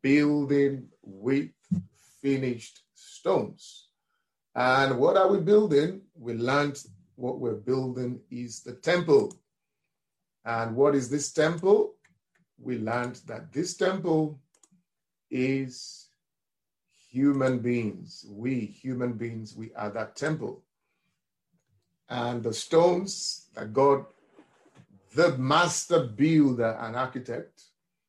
building with finished stones. And what are we building? We learned what we're building is the temple. And what is this temple? We learned that this temple is human beings. We human beings, we are that temple. And the stones that God, the master builder and architect,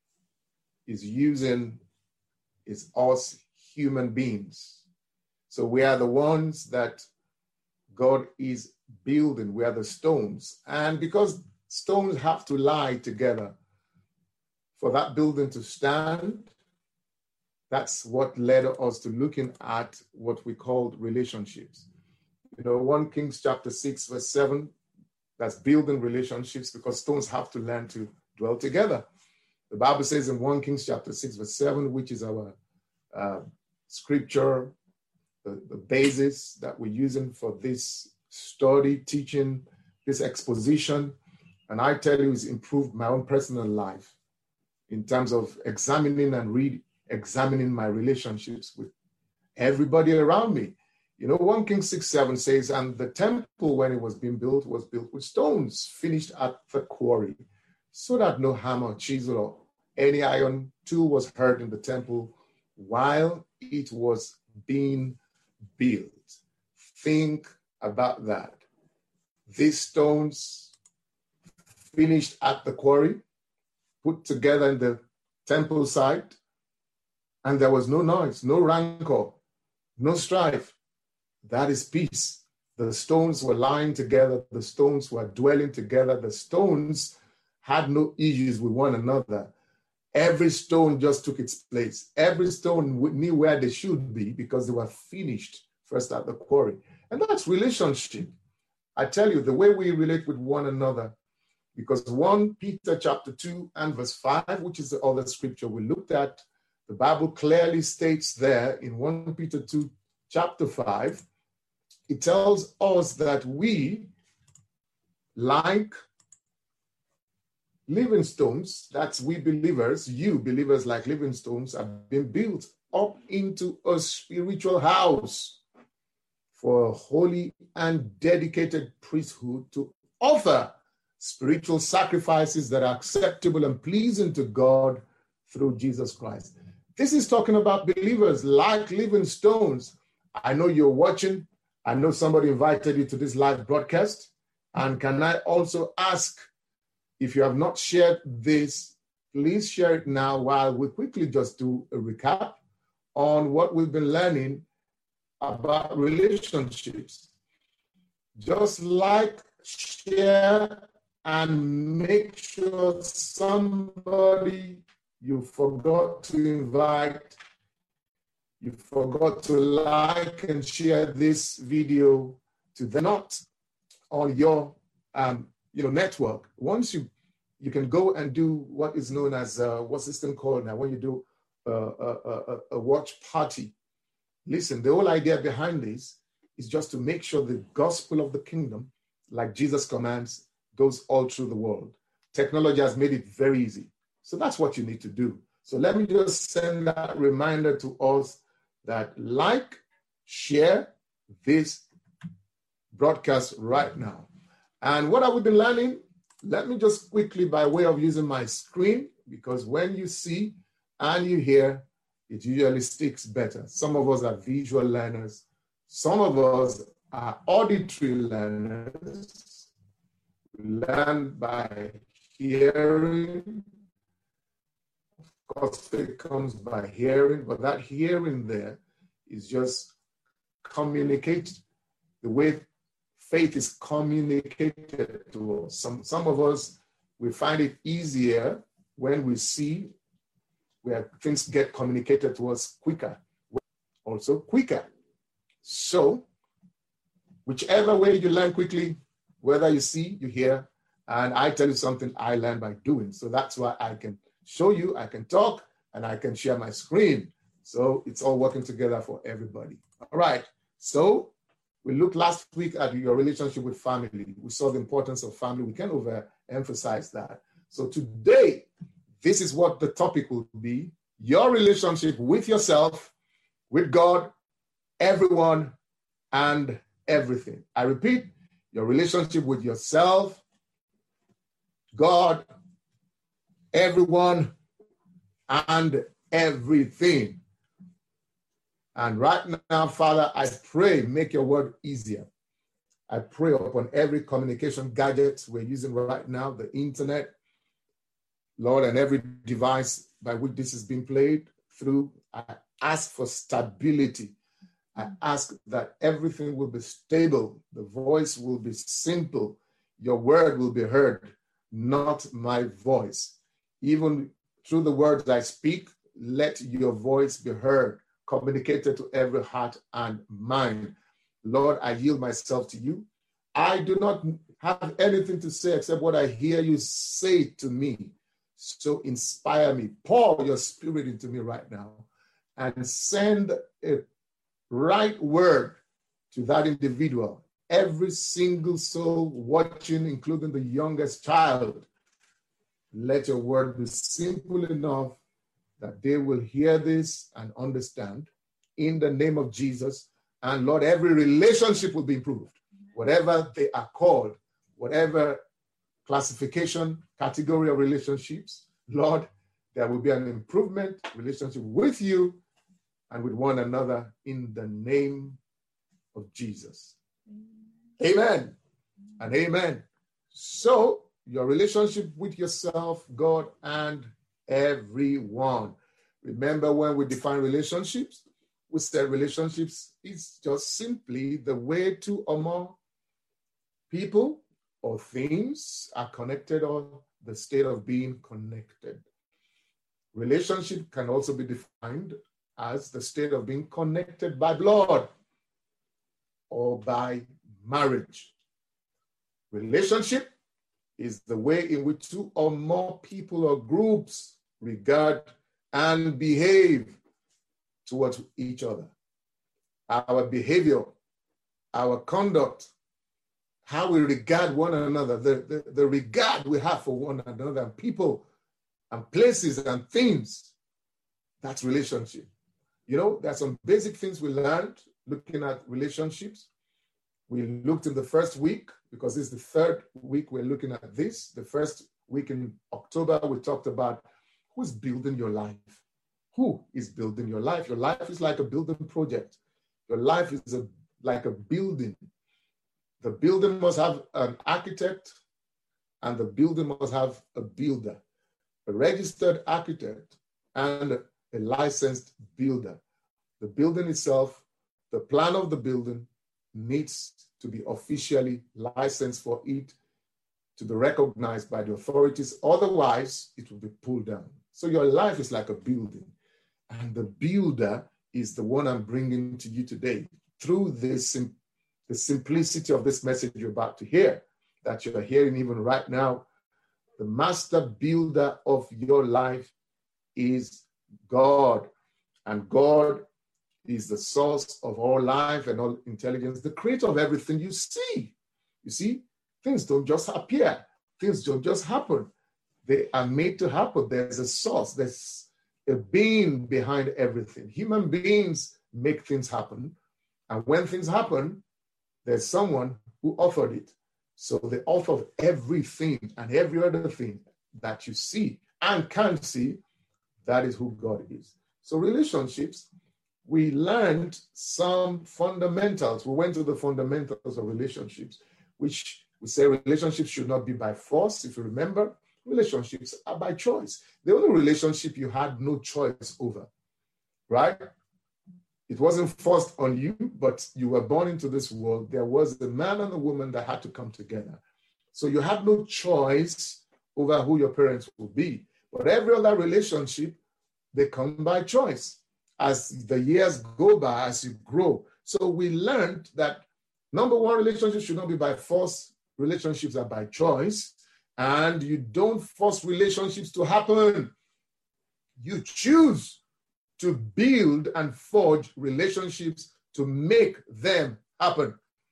is using is us human beings. So we are the ones that God is building. We are the stones. And because stones have to lie together for that building to stand, that's what led us to looking at what we called relationships. 1 Kings chapter 6, verse 7, that's building relationships because stones have to learn to dwell together. The Bible says in 1 Kings chapter 6, verse 7, which is our scripture, the basis that we're using for this study, teaching, this exposition. And I tell you, it's improved my own personal life in terms of examining and examining my relationships with everybody around me. 1 Kings 6:7 says, and the temple when it was being built was built with stones finished at the quarry, so that no hammer, chisel, or any iron tool was heard in the temple while it was being built. Think about that. These stones finished at the quarry, put together in the temple site, and there was no noise, no rancor, no strife. That is peace. The stones were lying together. The stones were dwelling together. The stones had no issues with one another. Every stone just took its place. Every stone knew where they should be because they were finished first at the quarry. And that's relationship. I tell you, the way we relate with one another, because 1 Peter chapter 2 and verse 5, which is the other scripture we looked at, the Bible clearly states there in 1 Peter 2 chapter 5, it tells us that we, like living stones, that's we believers, you believers like living stones, have been built up into a spiritual house for a holy and dedicated priesthood to offer spiritual sacrifices that are acceptable and pleasing to God through Jesus Christ. This is talking about believers like living stones. I know you're watching. I know somebody invited you to this live broadcast. And can I also ask, if you have not shared this, please share it now while we quickly just do a recap on what we've been learning about relationships. Just like, share, and make sure somebody you forgot to invite, you forgot to like and share this video to them, not on your network. Once you can go and do what is known as what's this thing called now when you do a watch party. Listen, the whole idea behind this is just to make sure the gospel of the kingdom, like Jesus commands, goes all through the world. Technology has made it very easy. So that's what you need to do. So let me just send that reminder to us that like, share this broadcast right now. And what have we been learning? Let me just quickly, by way of using my screen, because when you see and you hear, it usually sticks better. Some of us are visual learners. Some of us are auditory learners. We learn by hearing. Of course, faith comes by hearing, but that hearing there is just communicate the way faith is communicated to us. Some of us, we find it easier when we see where things get communicated to us quicker, also quicker. So, whichever way you learn quickly, whether you see, you hear, and I tell you something, I learn by doing. So that's why I can show you, I can talk, and I can share my screen. So it's all working together for everybody. All right. So we looked last week at your relationship with family. We saw the importance of family. We can't overemphasize that. So today, this is what the topic will be. your relationship with yourself, with God, everyone, and everything. I repeat, your relationship with yourself, God, everyone, and everything. And right now, Father, I pray, make your word easier. I pray upon every communication gadget we're using right now, the internet, Lord, and every device by which this is being played through. I ask for stability. I ask that everything will be stable. The voice will be simple. Your word will be heard, not my voice. Even through the words I speak, let your voice be heard, communicated to every heart and mind. Lord, I yield myself to you. I do not have anything to say except what I hear you say to me. So inspire me. Pour your spirit into me right now and send a right word to that individual. Every single soul watching, including the youngest child, let your word be simple enough that they will hear this and understand in the name of Jesus. And Lord, every relationship will be improved. Whatever they are called, whatever classification, category of relationships, Lord, there will be an improvement relationship with you and with one another in the name of Jesus. Amen and amen. So your relationship with yourself, God, and everyone. Remember when we define relationships, we said relationships is just simply the way two or more people or things are connected, or the state of being connected. Relationship can also be defined as the state of being connected by blood or by marriage. Relationship is the way in which two or more people or groups regard and behave towards each other. Our behavior, our conduct, how we regard one another, the regard we have for one another, and people and places and things, that's relationship. You know, there's some basic things we learned looking at relationships. We looked in the first week, because this is the third week we're looking at this. The first week in October, we talked about who's building your life. Who is building your life? Your life is like a building project. Your life is like a building. The building must have an architect, and the building must have a builder, a registered architect, and a licensed builder. The building itself, the plan of the building, needs to be officially licensed for it to be recognized by the authorities. Otherwise, it will be pulled down. So your life is like a building, and the builder is the one I'm bringing to you today through this, the simplicity of this message you're about to hear, that you're hearing even right now. The master builder of your life is God, and God is the source of all life and all intelligence, the creator of everything you see. You see, things don't just appear. Things don't just happen. They are made to happen. There's a source. There's a being behind everything. Human beings make things happen. And when things happen, there's someone who authored it. So the author of everything and every other thing that you see and can see, that is who God is. So relationships, we learned some fundamentals. We went to the fundamentals of relationships, which we say relationships should not be by force. If you remember, relationships are by choice. The only relationship you had no choice over, right? It wasn't forced on you, but you were born into this world. There was the man and the woman that had to come together. So you had no choice over who your parents will be. But every other relationship, they come by choice. As the years go by, as you grow. So we learned that number one, relationships should not be by force. Relationships are by choice. And you don't force relationships to happen. You choose to build and forge relationships to make them happen.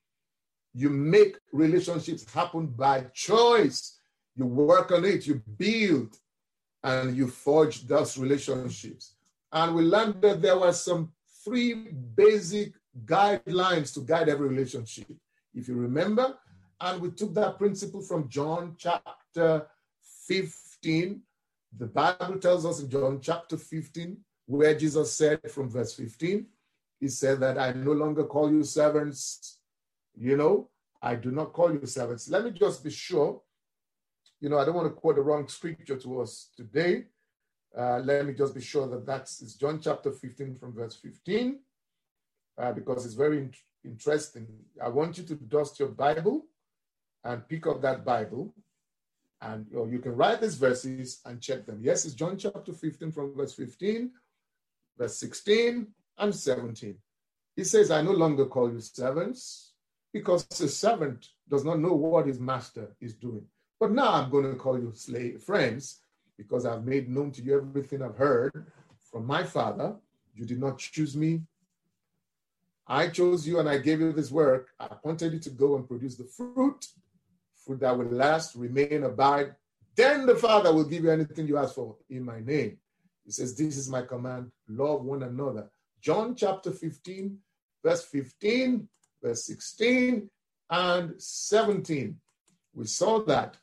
You make relationships happen by choice. You work on it, you build, and you forge those relationships. And we learned that there were some 3 basic guidelines to guide every relationship, if you remember. And we took that principle from John chapter 15. The Bible tells us in John chapter 15, where Jesus said from verse 15, he said that I no longer call you servants, I do not call you servants. Let me just be sure, I don't want to quote the wrong scripture to us today. Let me just be sure that it's John chapter 15 from verse 15, because it's very interesting. I want you to dust your Bible and pick up that Bible, and you can write these verses and check them. Yes, it's John chapter 15 from verse 15, verse 16 and 17. He says, I no longer call you servants, because a servant does not know what his master is doing. But now I'm going to call you friends, because I've made known to you everything I've heard from my Father. You did not choose me. I chose you and I gave you this work. I appointed you to go and produce the fruit that will last, remain, abide. Then the Father will give you anything you ask for in my name. He says, this is my command, love one another. John chapter 15, verse 15, verse 16, and 17. We saw that,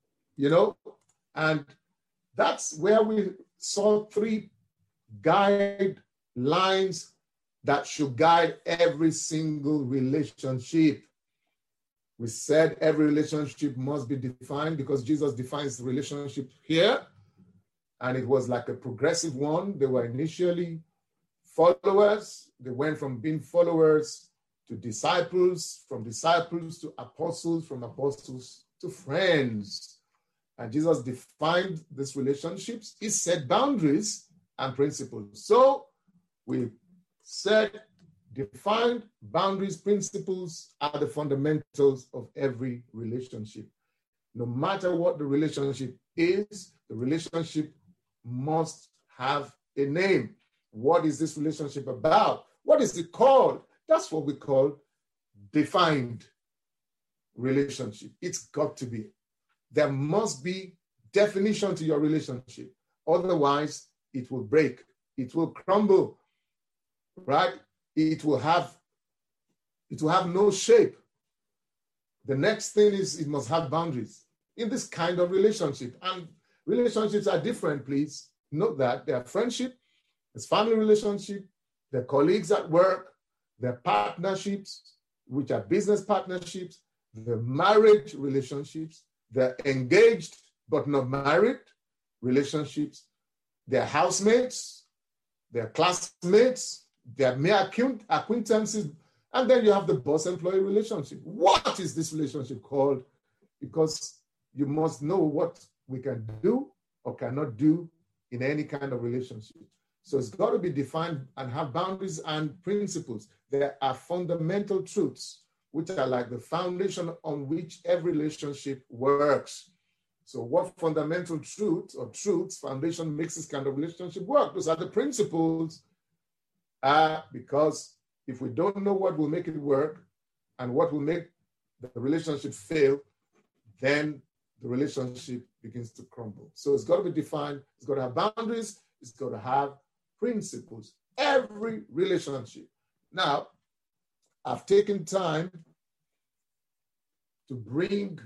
and that's where we saw 3 guidelines that should guide every single relationship. We said every relationship must be defined, because Jesus defines the relationship here, and it was like a progressive one. They were initially followers. They went from being followers to disciples, from disciples to apostles, from apostles to friends. And Jesus defined these relationships. He set boundaries and principles. So we said defined boundaries, principles are the fundamentals of every relationship. No matter what the relationship is, the relationship must have a name. What is this relationship about? What is it called? That's what we call defined relationship. It's got to be. There must be definition to your relationship. Otherwise, it will break. It will crumble, right? It will have no shape. The next thing is it must have boundaries in this kind of relationship. And relationships are different, please. Note that there are friendship, there's family relationship, there are colleagues at work, there are partnerships, which are business partnerships, there are marriage relationships, there are engaged but not married relationships, there are housemates, there are classmates, there are mere acquaintances, and then you have the boss-employee relationship. What is this relationship called? Because you must know what we can do or cannot do in any kind of relationship. So it's got to be defined and have boundaries and principles. There are fundamental truths, which are like the foundation on which every relationship works. So what fundamental truths, foundation makes this kind of relationship work? Those are the principles. Because if we don't know what will make it work and what will make the relationship fail, then the relationship begins to crumble. So it's got to be defined, it's got to have boundaries, it's got to have principles. Every relationship. Now, I've taken time to bring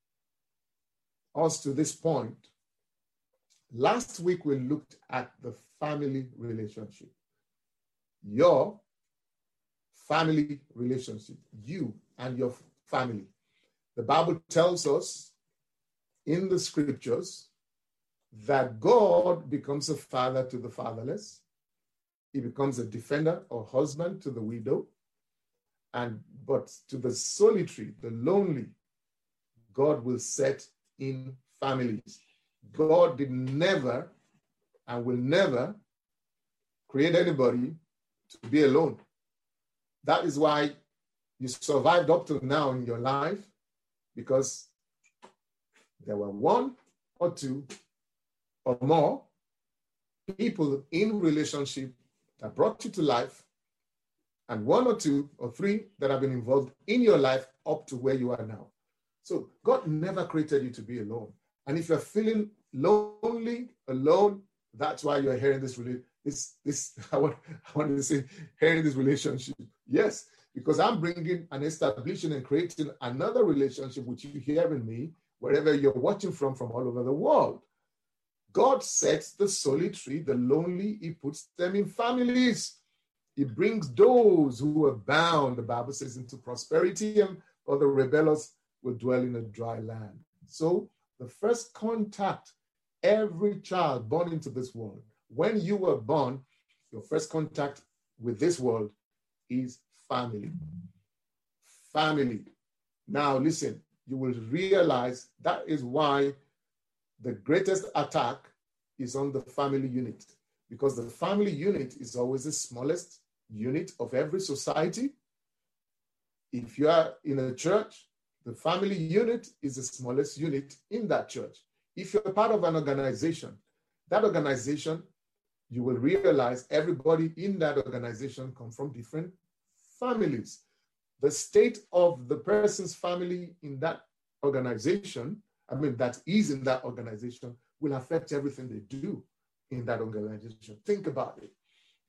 us to this point. Last week, we looked at the family relationship. Your family relationship, you and your family. The Bible tells us in the scriptures that God becomes a father to the fatherless. He becomes a defender or husband to the widow. But to the solitary, the lonely, God will set in families. God did never and will never create anybody to be alone. That is why you survived up to now in your life, because there were one or two or more people in relationship that brought you to life, and one or two or three that have been involved in your life up to where you are now. So God never created you to be alone. And if you're feeling lonely, alone, that's why you're hearing this I want to say, here in this relationship. Yes, because I'm bringing and establishing and creating another relationship with you here in me, wherever you're watching from all over the world. God sets the solitary, the lonely, he puts them in families. He brings those who are bound, the Bible says, into prosperity, and or the rebellious will dwell in a dry land. So the first contact every child born into this world, when you were born, your first contact with this world is family. Family. Now listen, you will realize that is why the greatest attack is on the family unit, because the family unit is always the smallest unit of every society. If you are in a church, the family unit is the smallest unit in that church. If you're part of an organization, that organization, you will realize everybody in that organization comes from different families. The state of the person's family in that organization, that is in that organization, will affect everything they do in that organization. Think about it.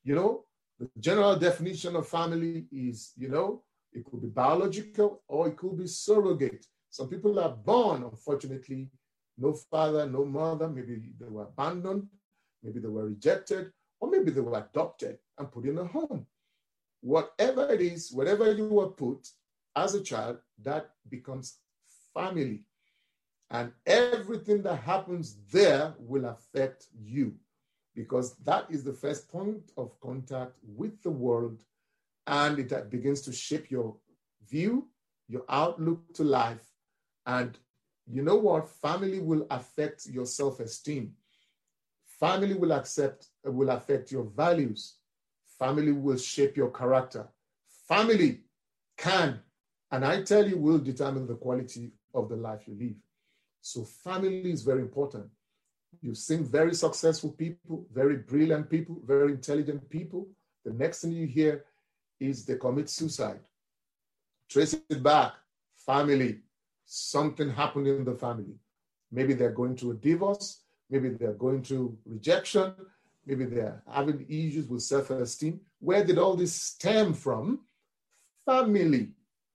The general definition of family is, it could be biological or it could be surrogate. Some people are born, unfortunately, no father, no mother. Maybe they were abandoned, maybe they were rejected, or maybe they were adopted and put in a home. Whatever it is, wherever you were put as a child, that becomes family. And everything that happens there will affect you, because that is the first point of contact with the world, and it begins to shape your view, your outlook to life. And you know what? Family will affect your self-esteem. Family will affect your values. Family will shape your character. Family can, and I tell you, will determine the quality of the life you live. So family is very important. You've seen very successful people, very brilliant people, very intelligent people. The next thing you hear is they commit suicide. Trace it back, family. Something happened in the family. Maybe they're going through a divorce. Maybe they're going through rejection. Maybe they're having issues with self-esteem. Where did all this stem from? Family.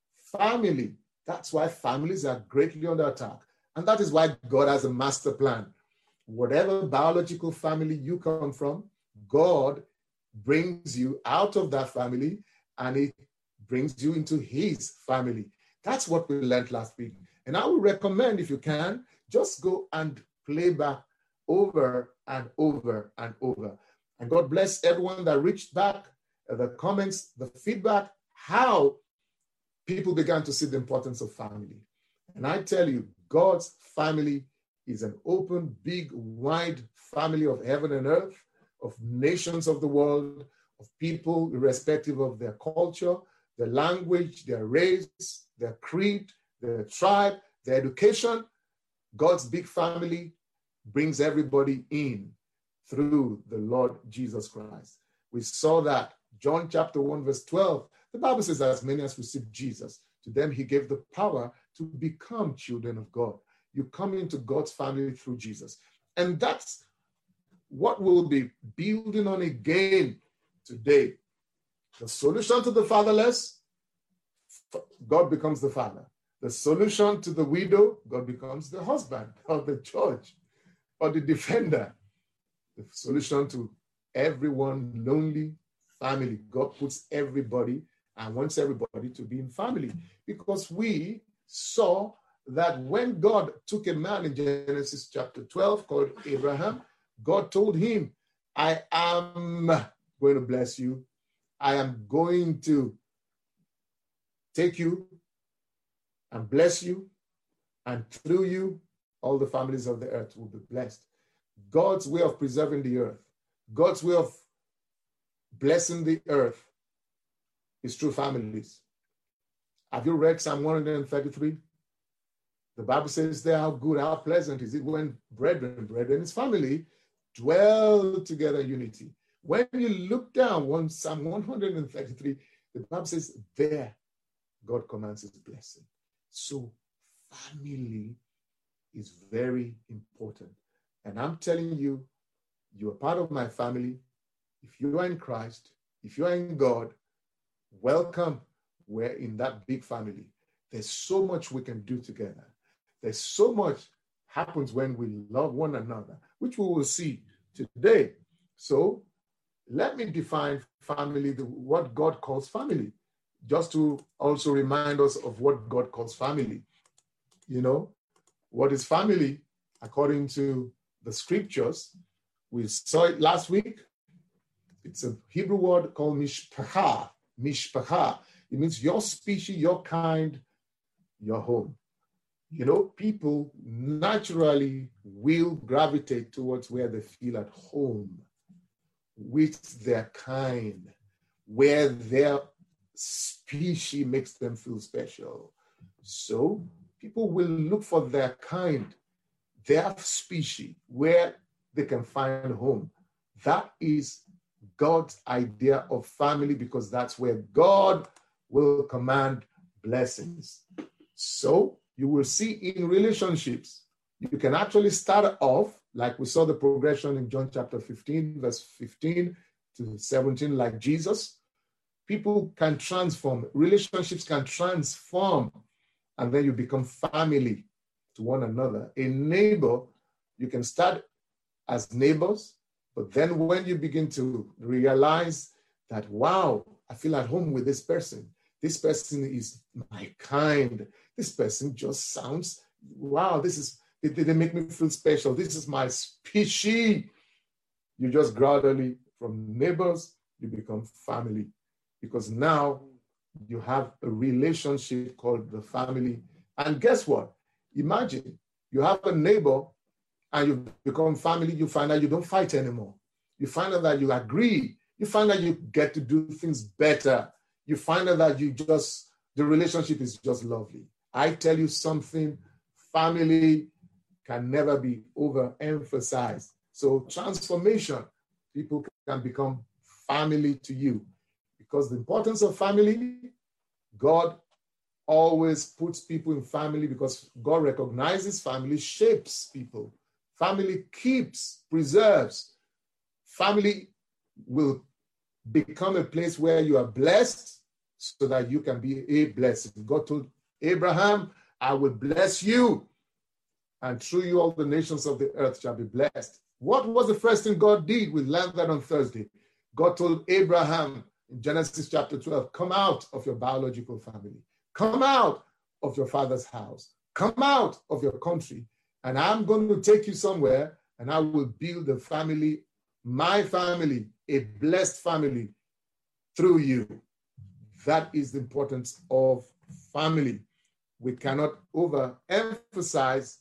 Family. That's why families are greatly under attack. And that is why God has a master plan. Whatever biological family you come from, God brings you out of that family and it brings you into his family. That's what we learned last week. And I would recommend, if you can, just go and play back over and over and over. And God bless everyone that reached back, the comments, the feedback, how people began to see the importance of family. And I tell you, God's family is an open, big, wide family of heaven and earth, of nations of the world, of people irrespective of their culture, their language, their race, their creed, their tribe, their education. God's big family brings everybody in through the Lord Jesus Christ. We saw that John chapter 1, verse 12. The Bible says, as many as received Jesus, to them he gave the power to become children of God. You come into God's family through Jesus. And that's what we'll be building on again today. The solution to the fatherless, God becomes the father. The solution to the widow, God becomes the husband or the judge or the defender. The solution to everyone lonely family, God puts everybody and wants everybody to be in family, because we saw that when God took a man in Genesis chapter 12 called Abraham, God told him, I am going to bless you. I am going to take you and bless you, and through you, all the families of the earth will be blessed. God's way of preserving the earth, God's way of blessing the earth is through families. Have you read Psalm 133? The Bible says there, how good, how pleasant is it when brethren, his family, dwell together in unity. When you look down Psalm 133, the Bible says there, God commands his blessing. So family is very important. And I'm telling you, you're part of my family. If you are in Christ, if you are in God, welcome. We're in that big family. There's so much we can do together. There's so much happens when we love one another, which we will see today. So let me define family, what God calls family, just to also remind us of what God calls family. You know, what is family according to the scriptures? We saw it last week. It's a Hebrew word called mishpacha. Mishpacha. It means your species, your kind, your home. You know, people naturally will gravitate towards where they feel at home, with their kind, where their species makes them feel special. So people will look for their kind, their species, where they can find home. That is God's idea of family, because that's where God will command blessings. So you will see in relationships, you can actually start off, like we saw the progression in John chapter 15, verse 15 to 17, like Jesus. People can transform, relationships can transform, and then you become family to one another. A neighbor, you can start as neighbors, but then when you begin to realize that, wow, I feel at home with this person is my kind, this person just sounds, wow, they make me feel special, this is my species. You just gradually, from neighbors, you become family, because now you have a relationship called the family. And guess what? Imagine you have a neighbor and you become family, you find out you don't fight anymore. You find out that you agree. You find out you get to do things better. You find out that the relationship is just lovely. I tell you something, family can never be overemphasized. So transformation, people can become family to you. Because the importance of family, God always puts people in family because God recognizes family shapes people. Family keeps, preserves. Family will become a place where you are blessed so that you can be a blessing. God told Abraham, I will bless you, and through you all the nations of the earth shall be blessed. What was the first thing God did? We learned that on Thursday. God told Abraham in Genesis chapter 12, come out of your biological family. Come out of your father's house. Come out of your country. And I'm going to take you somewhere, and I will build a family, my family, a blessed family through you. That is the importance of family. We cannot overemphasize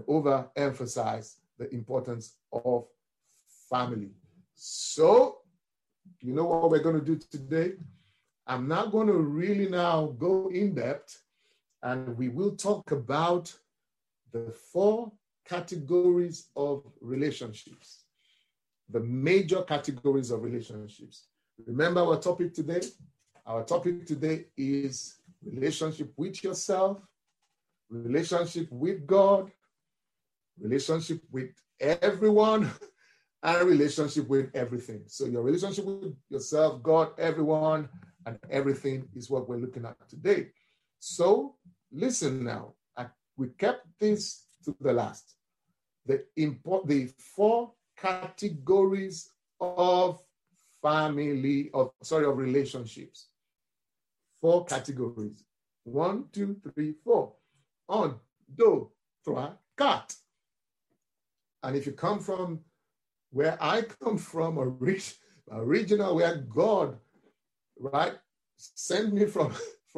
the importance of family. So, you know what we're going to do today? I'm not going to really now go in depth, and we will talk about the 4 categories of relationships, the major categories of relationships. Remember our topic today? Our topic today is relationship with yourself, relationship with God, relationship with everyone, and relationship with everything. So your relationship with yourself, God, everyone, and everything is what we're looking at today. So listen now. We kept this to the last. The 4 categories of of relationships. 4 categories. 1, 2, 3, 4. 1, 2, 3, 4. And if you come from where I come from, original, where God, right, sent me to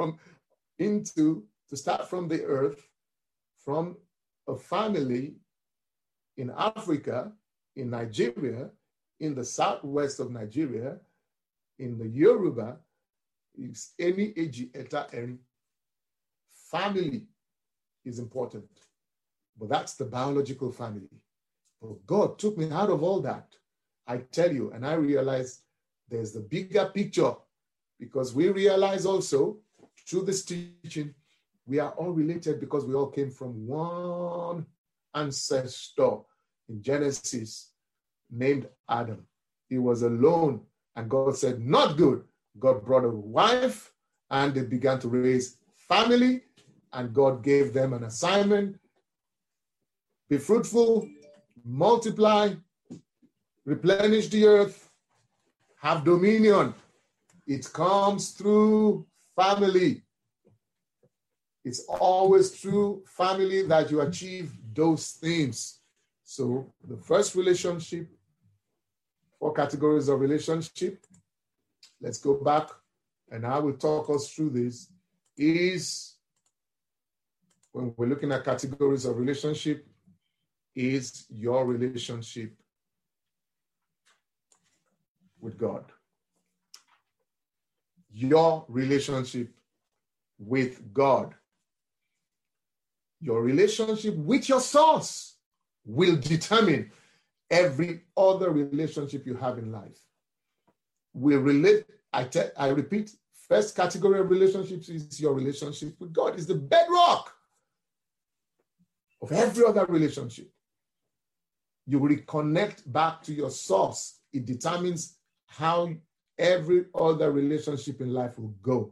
start from the earth, from a family in Africa, in Nigeria, in the southwest of Nigeria, in the Yoruba, it's any age and family is important. But that's the biological family. But God took me out of all that. I tell you, and I realized there's the bigger picture, because we realize also through this teaching, we are all related because we all came from one ancestor in Genesis named Adam. He was alone And God said, not good. God brought a wife, and they began to raise family, and God gave them an assignment: be fruitful, multiply, replenish the earth, have dominion. It comes through family. It's always through family that you achieve those things. So the first relationship, 4 categories of relationship, let's go back and I will talk us through this, is when we're looking at categories of relationship, is your relationship with God. Your relationship with God. Your relationship with your source will determine every other relationship you have in life. We relate, I repeat, first category of relationships is your relationship with God. It's the bedrock of every other relationship. You reconnect back to your source. It determines how every other relationship in life will go.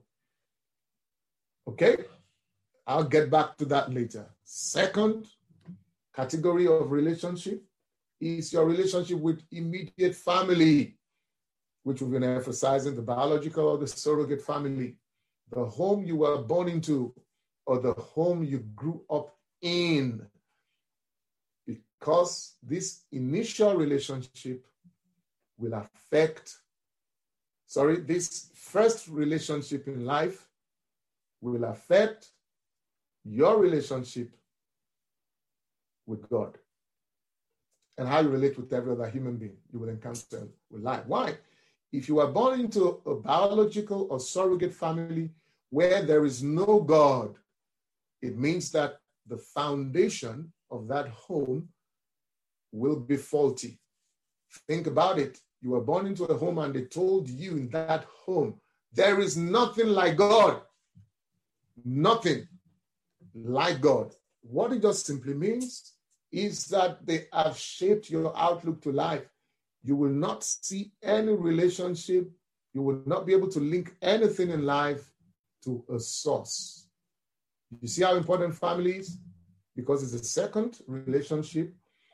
Okay? I'll get back to that later. Second category of relationship is your relationship with immediate family, which we've been emphasizing, the biological or the surrogate family, the home you were born into or the home you grew up in. Because this initial relationship will affect, this first relationship in life will affect your relationship with God and how you relate with every other human being you will encounter with life. Why? If you are born into a biological or surrogate family where there is no God, it means that the foundation of that home will be faulty. Think about it. You were born into a home and they told you in that home, there is nothing like God. Nothing like God. What it just simply means is that they have shaped your outlook to life. You will not see any relationship. You will not be able to link anything in life to a source. You see how important family is? Because it's the second relationship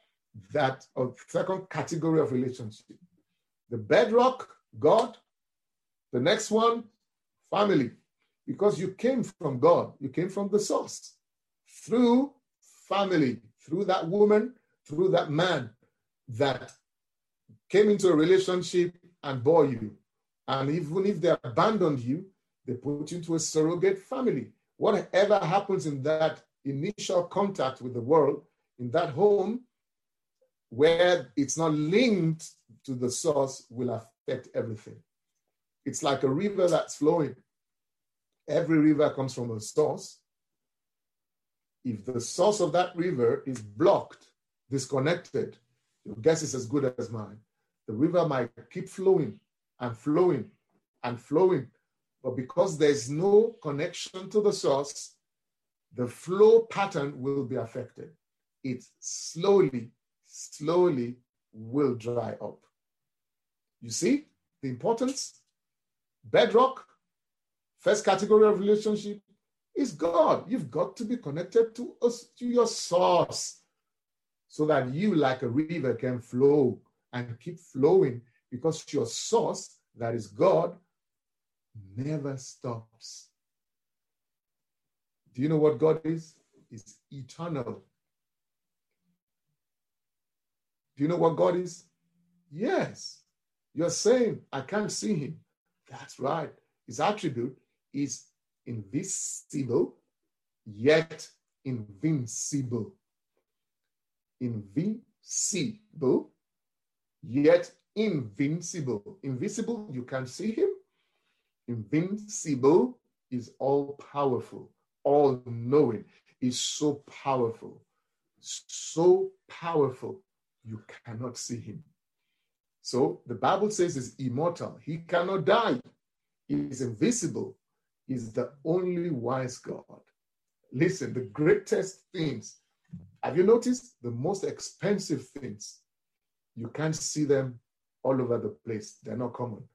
second category of relationship. The bedrock, God. The next one, family. Because you came from God. You came from the source. Through family, through that woman, through that man that came into a relationship and bore you. And even if they abandoned you, they put you into a surrogate family. Whatever happens in that initial contact with the world, in that home, where it's not linked to the source, will affect everything. It's like a river that's flowing. Every river comes from a source. If the source of that river is blocked, disconnected, your guess is as good as mine. The river might keep flowing and flowing and flowing, but because there's no connection to the source, the flow pattern will be affected. It slowly will dry up. You see the importance? Bedrock, first category of relationship, is God. You've got to be connected to your source so that you, like a river, can flow and keep flowing, because your source, that is God, never stops. Do you know what God is? It's eternal. Do you know what God is? Yes. You're saying, I can't see him. That's right. His attribute is invisible, yet invincible. Invisible, yet invincible. Invisible, you can't see him. Invincible is all powerful, all knowing. Is so powerful, you cannot see him. So the Bible says he's immortal. He cannot die. He is invisible. He's the only wise God. Listen, the greatest things, have you noticed? The most expensive things, you can't see them all over the place. They're not common.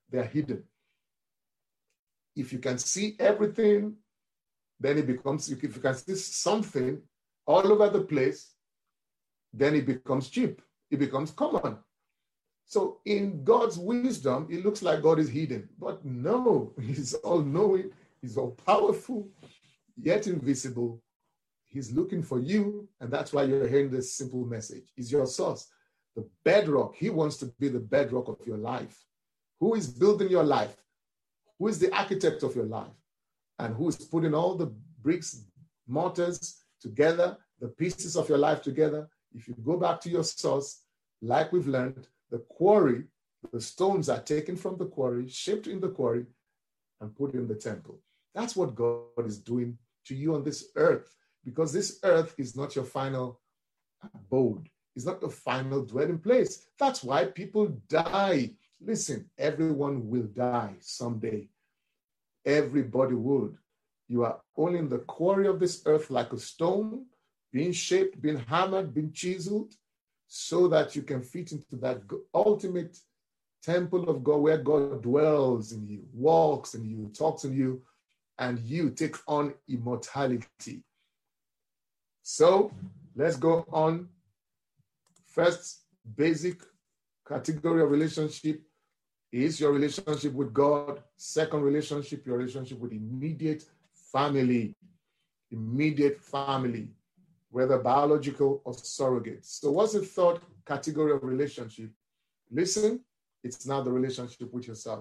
They are hidden. If you can see everything, then it becomes, if you can see something all over the place, then it becomes cheap. It becomes common. So in God's wisdom, it looks like God is hidden. But no, he's all-knowing, he's all-powerful, yet invisible. He's looking for you, and that's why you're hearing this simple message. He's your source, the bedrock. He wants to be the bedrock of your life. Who is building your life? Who is the architect of your life? And who is putting all the bricks, mortars together, the pieces of your life together? If you go back to your source, like we've learned, the quarry, the stones are taken from the quarry, shaped in the quarry, and put in the temple. That's what God is doing to you on this earth, because this earth is not your final abode. It's not the final dwelling place. That's why people die. Listen, everyone will die someday. Everybody would. You are only in the quarry of this earth like a stone, being shaped, being hammered, being chiseled, so that you can fit into that ultimate temple of God where God dwells in you, walks in you, talks in you, and you take on immortality. So let's go on. First basic category of relationship is your relationship with God. Second relationship, your relationship with immediate family. Immediate family, whether biological or surrogate. So what's the third category of relationship? Listen, it's now the relationship with yourself.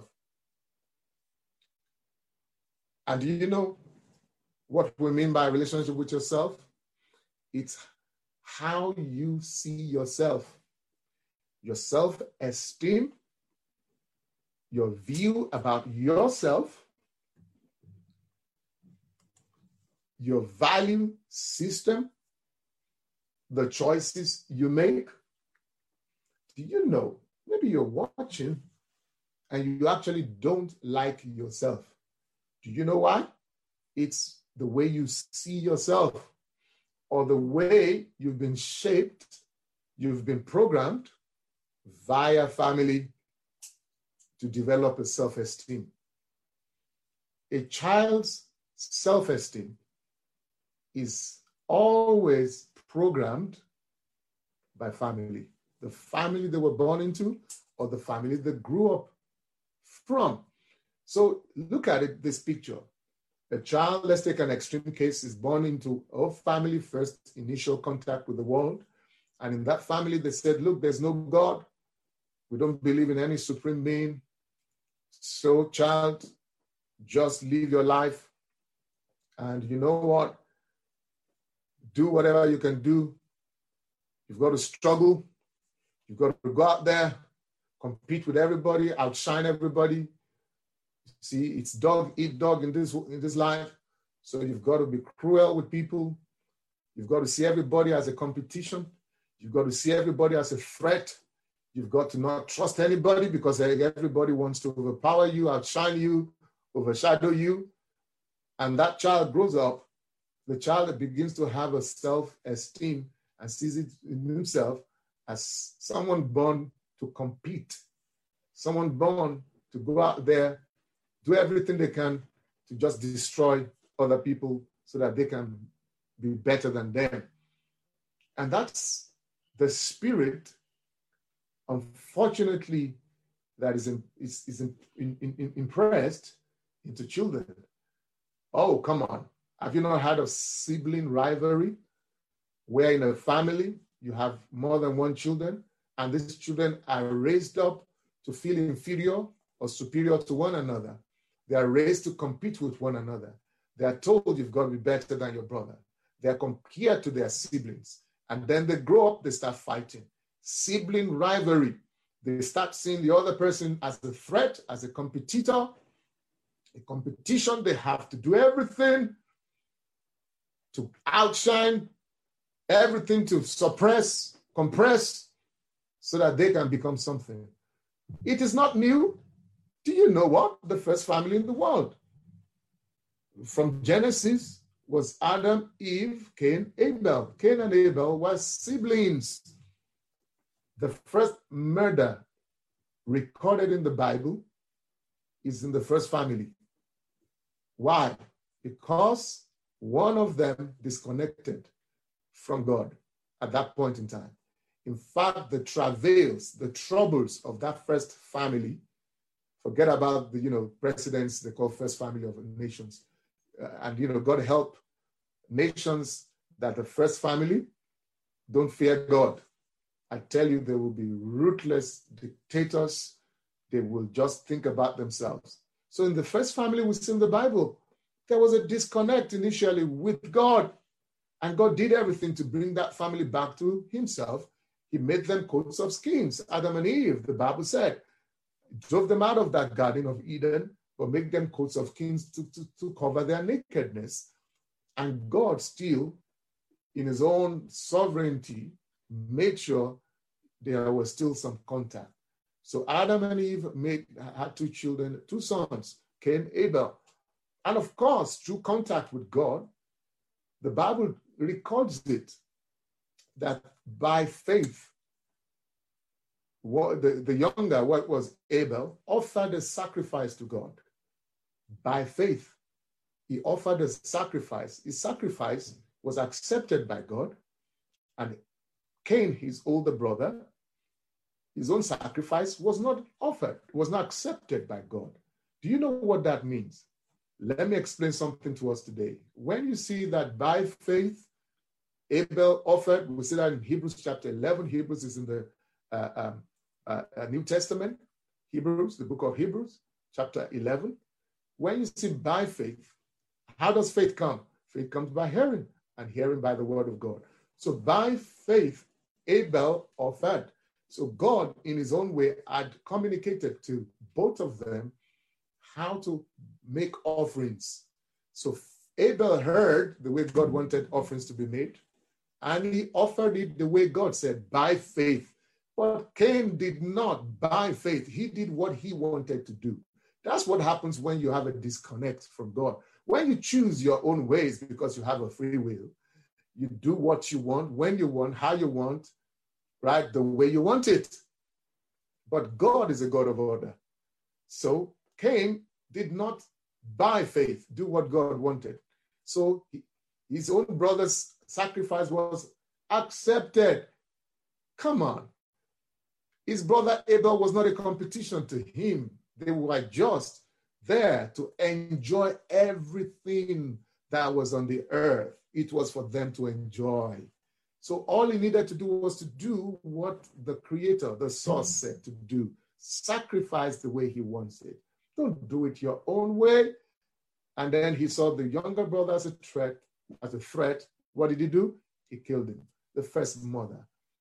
And do you know what we mean by relationship with yourself? It's how you see yourself, your self-esteem, your view about yourself, your value system, the choices you make. Do you know, maybe you're watching and you actually don't like yourself. Do you know why? It's the way you see yourself, or the way you've been shaped, you've been programmed via family to develop a self-esteem. A child's self-esteem is always programmed by family, the family they were born into or the family they grew up from. So look at it, this picture. A child, let's take an extreme case, is born into a family first, initial contact with the world. And in that family, they said, look, there's no God. We don't believe in any supreme being. So child, just live your life. And you know what? Do whatever you can do. You've got to struggle. You've got to go out there, compete with everybody, outshine everybody. See, it's dog eat dog in this life. So you've got to be cruel with people. You've got to see everybody as a competition. You've got to see everybody as a threat. You've got to not trust anybody because everybody wants to overpower you, outshine you, overshadow you. And that child grows up. The child that begins to have a self-esteem and sees it in himself as someone born to compete, someone born to go out there, do everything they can to just destroy other people so that they can be better than them. And that's the spirit, unfortunately, that is impressed into children. Oh, come on. Have you not had a sibling rivalry where in a family you have more than one children and these children are raised up to feel inferior or superior to one another? They are raised to compete with one another. They are told you've got to be better than your brother. They are compared to their siblings. And then they grow up, they start fighting. Sibling rivalry. They start seeing the other person as a threat, as a competitor. A competition, they have to do everything to outshine, everything to suppress, compress, so that they can become something. It is not new. Do you know what? The first family in the world from Genesis was Adam, Eve, Cain, Abel. Cain and Abel were siblings. The first murder recorded in the Bible is in the first family. Why? Because one of them disconnected from God at that point in time. In fact, the travails, the troubles of that first family, forget about the presidents they call first family of nations. And God help nations that the first family don't fear God. I tell you, there will be ruthless dictators. They will just think about themselves. So in the first family we see in the Bible, there was a disconnect initially with God. And God did everything to bring that family back to himself. He made them coats of skins, Adam and Eve, the Bible said. He drove them out of that Garden of Eden, but make them coats of skins to cover their nakedness. And God still, in his own sovereignty, made sure there was still some contact. So Adam and Eve had two children, two sons, Cain, Abel. And of course, through contact with God, the Bible records it that by faith, the younger, what was Abel, offered a sacrifice to God. By faith, he offered a sacrifice. His sacrifice was accepted by God. And Cain, his older brother, his own sacrifice was not offered, was not accepted by God. Do you know what that means? Let me explain something to us today. When you see that by faith, Abel offered, we see that in Hebrews chapter 11. Hebrews is in the New Testament. Hebrews, the book of Hebrews, chapter 11. When you see by faith, how does faith come? Faith comes by hearing, and hearing by the word of God. So by faith, Abel offered. So God, in his own way, had communicated to both of them how to make offerings. So Abel heard the way God wanted offerings to be made, and he offered it the way God said, by faith. But Cain did not by faith. He did what he wanted to do. That's what happens when you have a disconnect from God. When you choose your own ways because you have a free will, you do what you want, when you want, how you want, right? The way you want it. But God is a God of order. So Cain did not by faith do what God wanted. So his own brother's sacrifice was accepted. Come on. His brother Abel was not a competition to him. They were just there to enjoy everything that was on the earth. It was for them to enjoy. So all he needed to do was to do what the Creator, the source, said to do. Sacrifice the way he wants it. Don't do it your own way. And then he saw the younger brother as a threat. What did he do? He killed him, the first mother.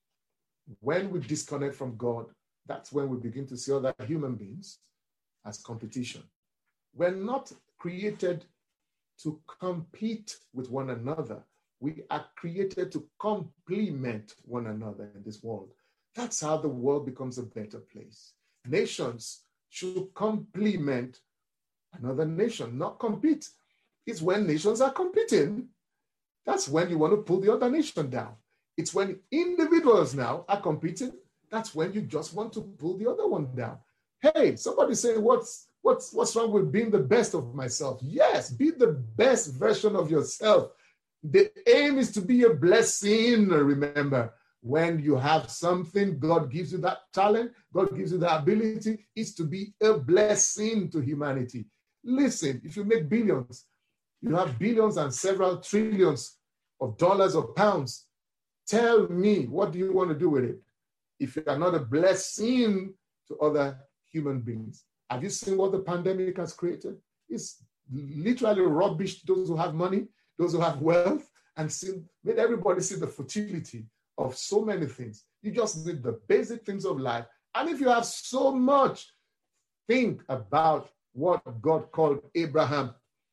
When we disconnect from God, that's when we begin to see other human beings as competition. We're not created to compete with one another. We are created to complement one another in this world. That's how the world becomes a better place. Nations should complement another nation, not compete. It's when nations are competing, that's when you want to pull the other nation down. It's when individuals now are competing, that's when you just want to pull the other one down. Hey, somebody say, what's wrong with being the best of myself? Yes, be the best version of yourself. The aim is to be a blessing. Remember, when you have something, God gives you that talent, God gives you the ability, is to be a blessing to humanity. Listen, if you make billions, you have billions and several trillions of dollars or pounds. Tell me, what do you want to do with it? If you are not a blessing to other human beings. Have you seen what the pandemic has created? It's literally rubbish those who have money, those who have wealth, and made everybody see the futility of so many things. You just need the basic things of life. And if you have so much, think about what God called Abraham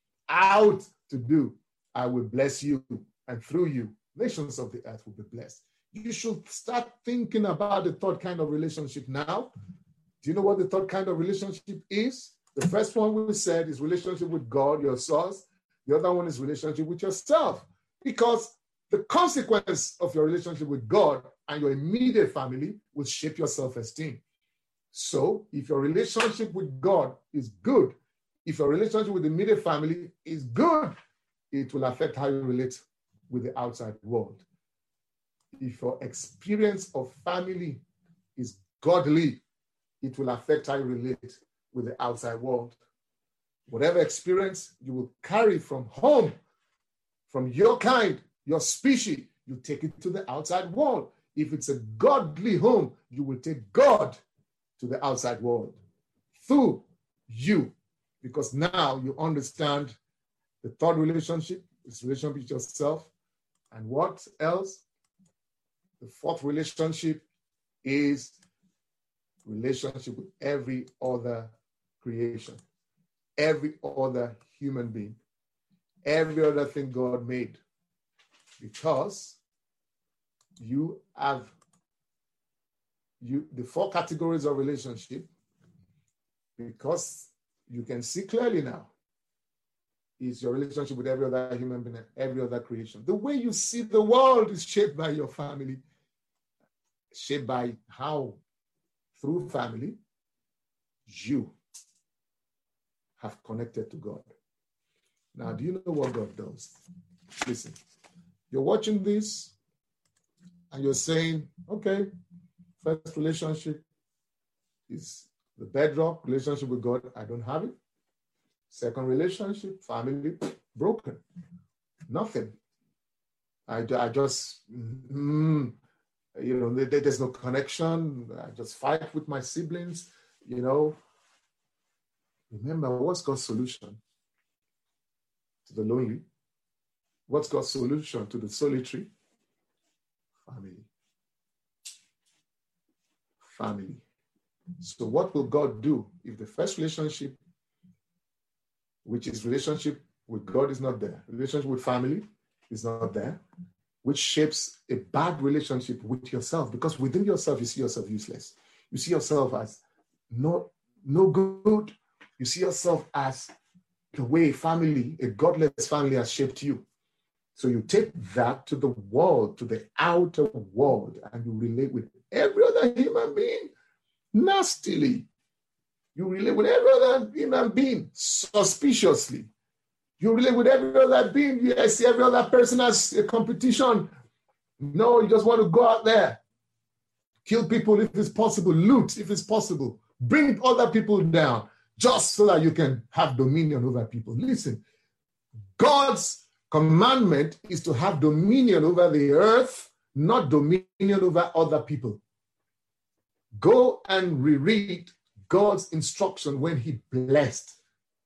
out to do. I will bless you, and through you, nations of the earth will be blessed. You should start thinking about the third kind of relationship now. Do you know what the third kind of relationship is? The first one we said is relationship with God, your source. The other one is relationship with yourself. Because the consequence of your relationship with God and your immediate family will shape your self-esteem. So if your relationship with God is good, if your relationship with the immediate family is good, it will affect how you relate with the outside world. If your experience of family is godly, it will affect how you relate with the outside world. Whatever experience you will carry from home, from your kind, your species, you take it to the outside world. If it's a godly home, you will take God to the outside world through you, because now you understand the third relationship, this relationship with yourself. And what else? The fourth relationship is relationship with every other creation, every other human being, every other thing God made. Because you have the four categories of relationship, because you can see clearly now, is your relationship with every other human being and every other creation. The way you see the world is shaped by your family, shaped by how, through family, you have connected to God. Now, do you know what God does? Listen, you're watching this and you're saying, okay, first relationship is the bedrock, relationship with God, I don't have it. Second relationship, family, broken. Nothing. I just, there's no connection. I just fight with my siblings, Remember, what's God's solution to the lonely? What's God's solution to the solitary? Family. Family. So what will God do if the first relationship, which is relationship with God, is not there? Relationship with family is not there, which shapes a bad relationship with yourself, because within yourself, you see yourself useless. You see yourself as no good. You see yourself as the way family, a godless family, has shaped you. So you take that to the world, to the outer world, and you relate with every other human being nastily. You relate with every other human being suspiciously. You relate with every other being. You see every other person as a competition. No, you just want to go out there, kill people if it's possible, loot if it's possible, bring other people down, just so that you can have dominion over people. Listen, God's commandment is to have dominion over the earth, not dominion over other people. Go and reread God's instruction when he blessed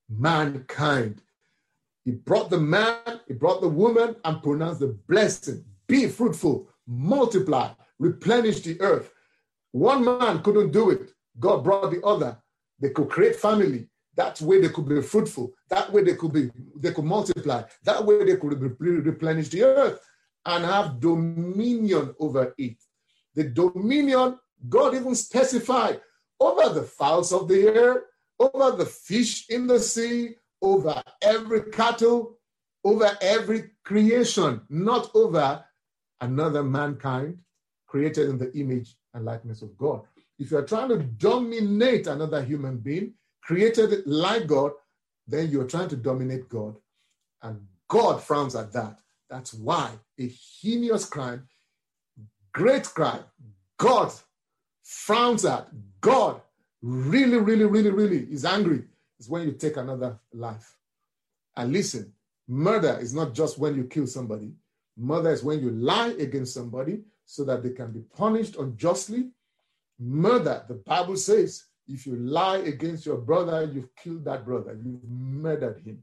mankind. He brought the man, he brought the woman, and pronounced the blessing. Be fruitful, multiply, replenish the earth. One man couldn't do it. God brought the other. They could create family. That way they could be fruitful. That way they could multiply. That way they could replenish the earth and have dominion over it. The dominion, God even specified over the fowls of the air, over the fish in the sea, over every cattle, over every creation, not over another mankind created in the image and likeness of God. If you're trying to dominate another human being created like God, then you're trying to dominate God. And God frowns at that. That's why a heinous crime, great crime, God frowns at. God really, really, really, really is angry. Is when you take another life. And listen, murder is not just when you kill somebody. Murder is when you lie against somebody so that they can be punished unjustly. Murder, the Bible says, if you lie against your brother, you've killed that brother. You've murdered him.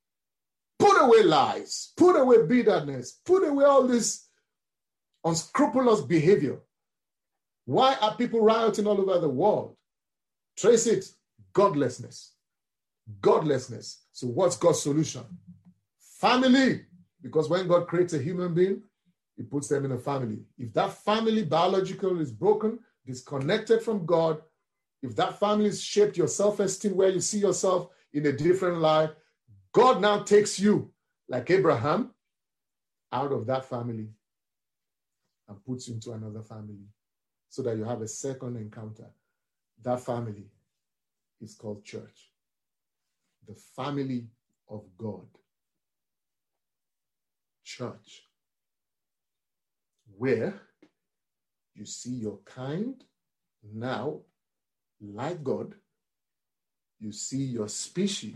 Put away lies. Put away bitterness. Put away all this unscrupulous behavior. Why are people rioting all over the world? Trace it. Godlessness. Godlessness. So what's God's solution? Family. Because when God creates a human being, he puts them in a family. If that family biological is broken, disconnected from God, if that family is shaped your self-esteem where you see yourself in a different life, God now takes you, like Abraham, out of that family and puts you into another family so that you have a second encounter. That family is called church. The family of God. Church. Where you see your kind now like God. You see your species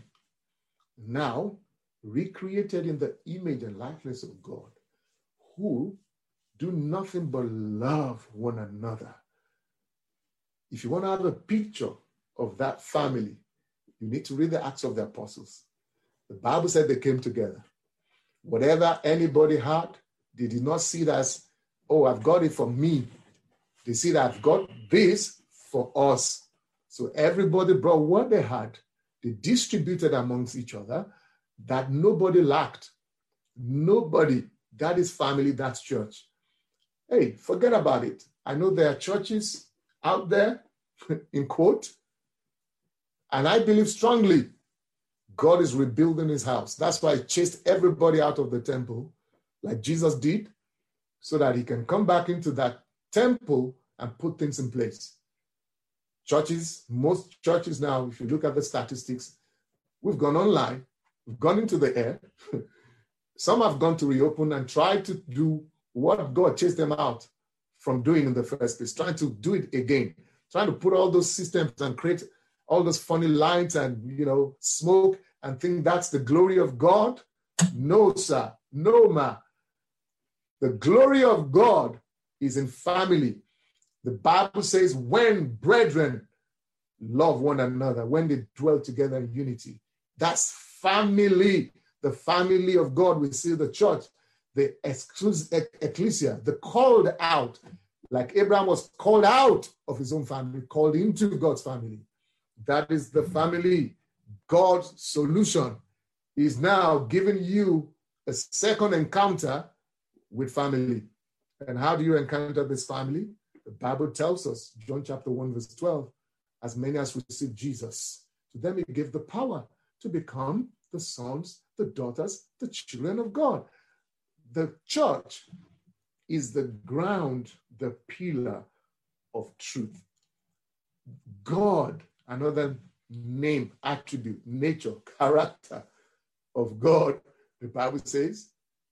now recreated in the image and likeness of God, who do nothing but love one another. If you want to have a picture of that family, you need to read the Acts of the Apostles. The Bible said they came together. Whatever anybody had, they did not see it as, oh, I've got it for me. They see that I've got this for us. So everybody brought what they had. They distributed amongst each other, that nobody lacked. Nobody. That is family, that's church. Hey, forget about it. I know there are churches out there, in quote, and I believe strongly God is rebuilding his house. That's why he chased everybody out of the temple, like Jesus did, so that he can come back into that temple and put things in place. Churches, most churches now, if you look at the statistics, we've gone online, we've gone into the air. Some have gone to reopen and tried to do what God chased them out from doing in the first place, trying to do it again, trying to put all those systems and create all those funny lights and, smoke and think that's the glory of God. No, sir. No, ma. The glory of God is in family. The Bible says when brethren love one another, when they dwell together in unity, that's family. The family of God. We see the church, the ecclesia, the called out, like Abraham was called out of his own family, called into God's family. That is the family. God's solution is now giving you a second encounter with family. And how do you encounter this family? The Bible tells us, John chapter 1, verse 12, as many as receive Jesus, to them he gave the power to become the sons, the daughters, the children of God. The church is the ground, the pillar of truth. God, another name, attribute, nature, character of God, the Bible says,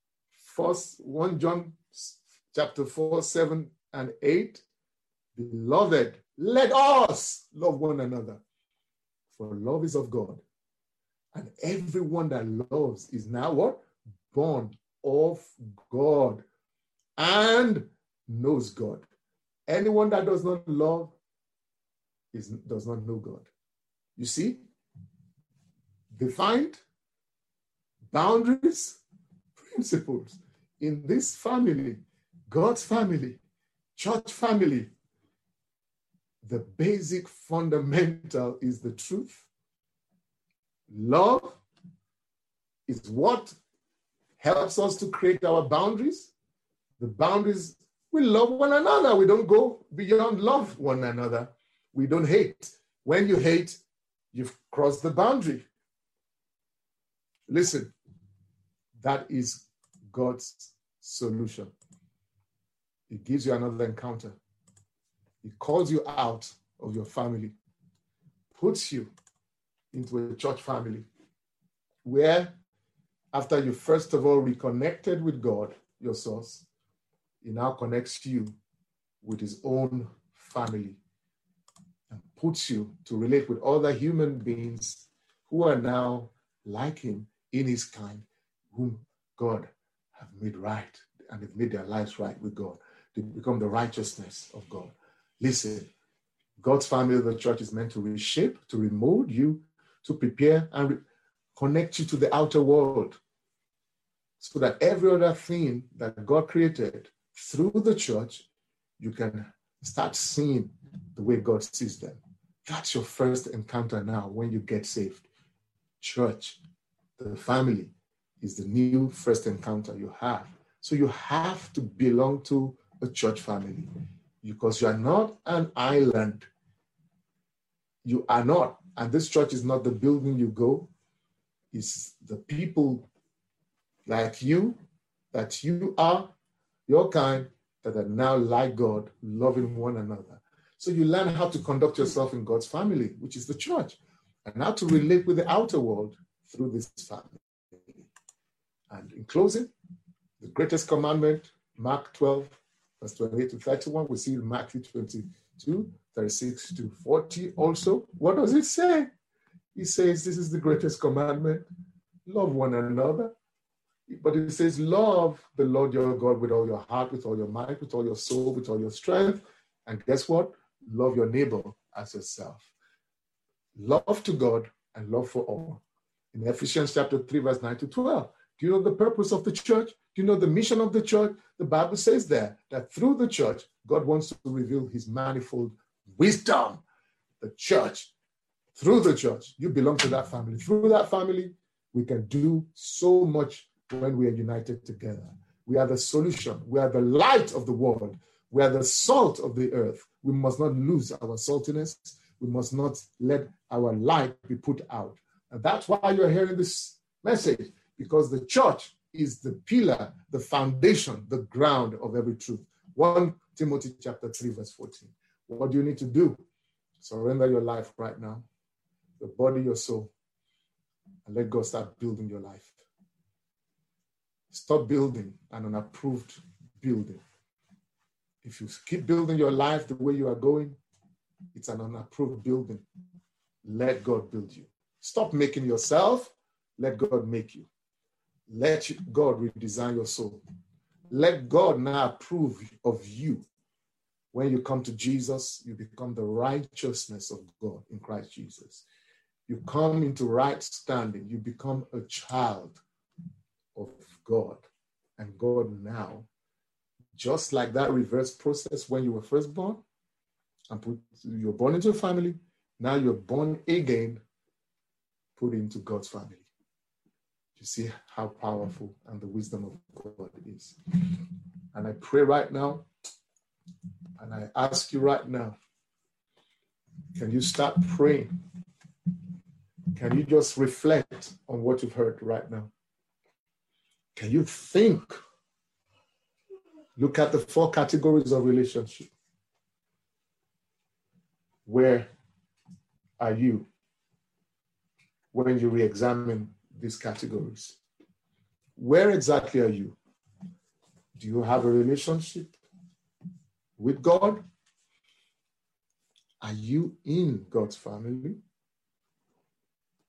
1 John chapter 4, 7 and 8, beloved, let us love one another, for love is of God. And everyone that loves is now what? Born of God and knows God. Anyone that does not love does not know God. You see? Defined boundaries, principles in this family, God's family, church family. The basic fundamental is the truth. Love is what helps us to create our boundaries. The boundaries, we love one another. We don't go beyond love one another. We don't hate. When you hate, you've crossed the boundary. Listen, that is God's solution. He gives you another encounter. He calls you out of your family, puts you into a church family where, after you first of all reconnected with God, your source, he now connects you with his own family and puts you to relate with other human beings who are now like him in his kind, whom God have made right, and they've made their lives right with God. They become the righteousness of God. Listen, God's family of the church is meant to reshape, to remold you, to prepare and connect you to the outer world, so that every other thing that God created through the church, you can start seeing the way God sees them. That's your first encounter now when you get saved. Church, the family, is the new first encounter you have. So you have to belong to a church family, because you are not an island. You are not. And this church is not the building you go. It's the people like you, that you are, your kind, that are now like God, loving one another. So you learn how to conduct yourself in God's family, which is the church, and how to relate with the outer world through this family. And in closing, the greatest commandment, Mark 12, verse 28 to 31, we see in Matthew 22, 36 to 40 also. What does it say? He says, this is the greatest commandment. Love one another. But it says, love the Lord your God with all your heart, with all your mind, with all your soul, with all your strength. And guess what? Love your neighbor as yourself. Love to God and love for all. In Ephesians chapter 3, verse 9 to 12. Do you know the purpose of the church? Do you know the mission of the church? The Bible says there that through the church, God wants to reveal his manifold wisdom. The church, through the church, you belong to that family. Through that family, we can do so much when we are united together. We are the solution. We are the light of the world. We are the salt of the earth. We must not lose our saltiness. We must not let our light be put out. And that's why you're hearing this message, because the church is the pillar, the foundation, the ground of every truth. 1 Timothy chapter 3, verse 14. What do you need to do? Surrender your life right now, your body, your soul, and let God start building your life. Stop building an unapproved building. If you keep building your life the way you are going, it's an unapproved building. Let God build you. Stop making yourself. Let God make you. Let God redesign your soul. Let God now approve of you. When you come to Jesus, you become the righteousness of God in Christ Jesus. You come into right standing. You become a child of God. And God now, just like that reverse process when you were first born, and you're born into a family, now you're born again, put into God's family. You see how powerful and the wisdom of God is. And I pray right now, and I ask you right now, can you start praying? Can you just reflect on what you've heard right now? Can you think? Look at the 4 categories of relationship. Where are you when you re-examine these categories? Where exactly are you? Do you have a relationship with God? Are you in God's family?